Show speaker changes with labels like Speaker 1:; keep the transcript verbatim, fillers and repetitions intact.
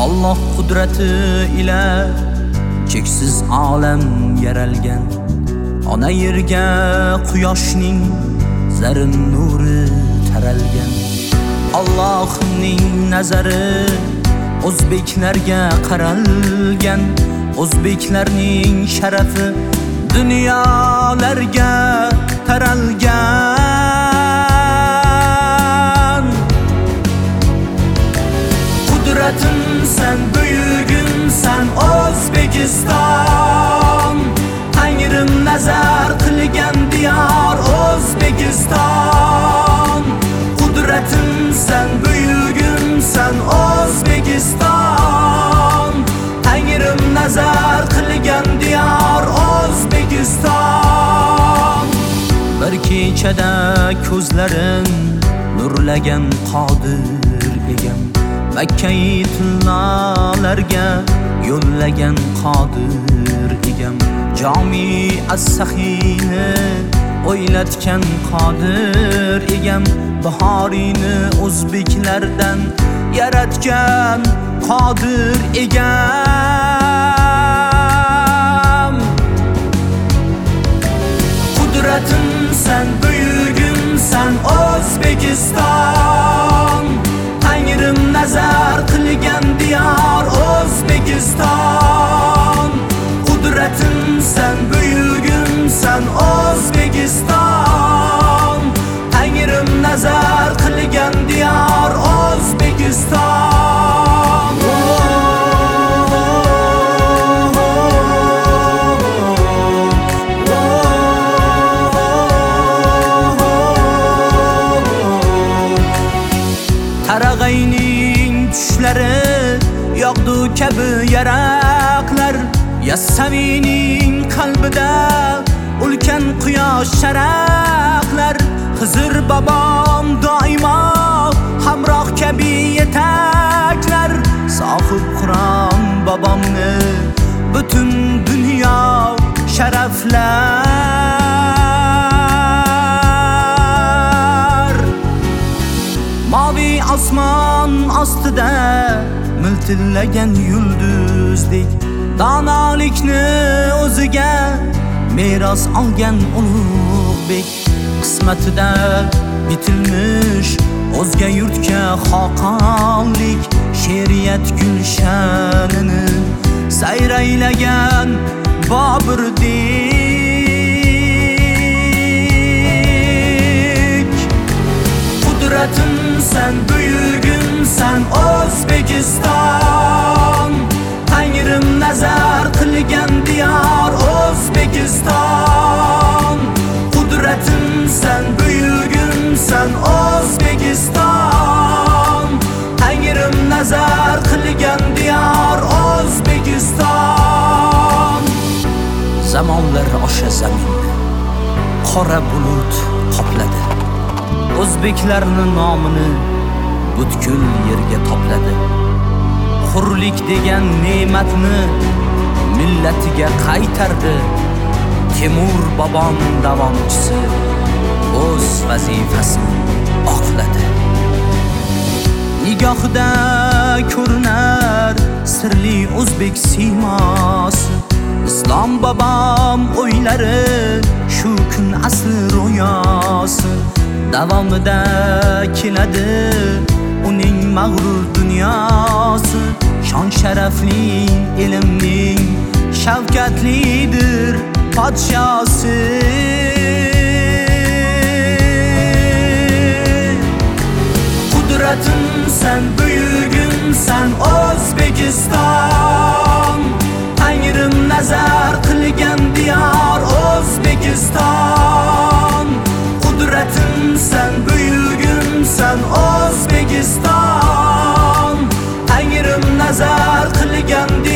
Speaker 1: Alloh qudrati ila cheksiz olam yaralgan. Ona yerga quyoshning zarin nuri taralgan. Allohning nazari o'zbeklarga qaralgan. O'zbeklarning sharafi dunyolarga taralgan. Qudratin sen, buyugin sen O'zbekiston. Tangrim nazar qilgan diyor O'zbekiston. Qudratin sen, buyugin sen O'zbekiston. Tangrim nazar qilgan diyor O'zbekiston. Bir kechada ko'zlarim nurlagan qodir egam. Makka-i tillolarga yo'llagan qodir egam. Jami as-sahiyni o'ylatgan qodir egam. Bahorini o'zbeklardan yaratgan qodir egam. Qudratin sen, buyugin sen O'zbekiston. Tangrim nazar qilgan diyor O'zbekiston. Qudratin sen, buyugin sen O'zbekiston. Tangrim nazar qilgan diyor O'zbekiston. Qarag'ayning tushlari yog'du kabi yaraqlar. Yassavining qalbida ulkan quyosh sharaqlar. Xizr bobom doimo hamroh kabi yetaklar. Sohib Qur'on bobomni butun dunyo sharaflar. Mavi osmon ostida miltillagan yulduzdek donolikni o'ziga meros olgan ulug'bek. Qismatida bitilmish o'zga yurtga xoqonlik. She'riyat gulshanini sayraylagan Bobirdek. Qudratin sen, buyugin sen O'zbekiston. Tangrim nazar qilgan diyor O'zbekiston. Qudratin sen, buyugin sen O'zbekiston. Tangrim nazar qilgan diyor O'zbekiston. Zamonlar osha zaminni qora bulut qopladi. O'zbeklarning nomini butkul yerga topladi. Hurlik degan ne'matni millatiga qaytardi. Temur bobom davomchisi o'z vazifasini oqladi. Nigohida ko'rinar sirli o'zbek siymosi. Islom bobom o'ylari shu kun asli ro'yosi. Davomida keladi uning mag'rur dunyosi. Shon sharafli ilmning shavkatlidir podshosi. Qudratin sen, buyugin sen O'zbekiston. Tangrim nazar qilgan diyor O'zbekiston. Qudratin sen, buyugin sen O'zbekiston. Tangrim nazar qilgan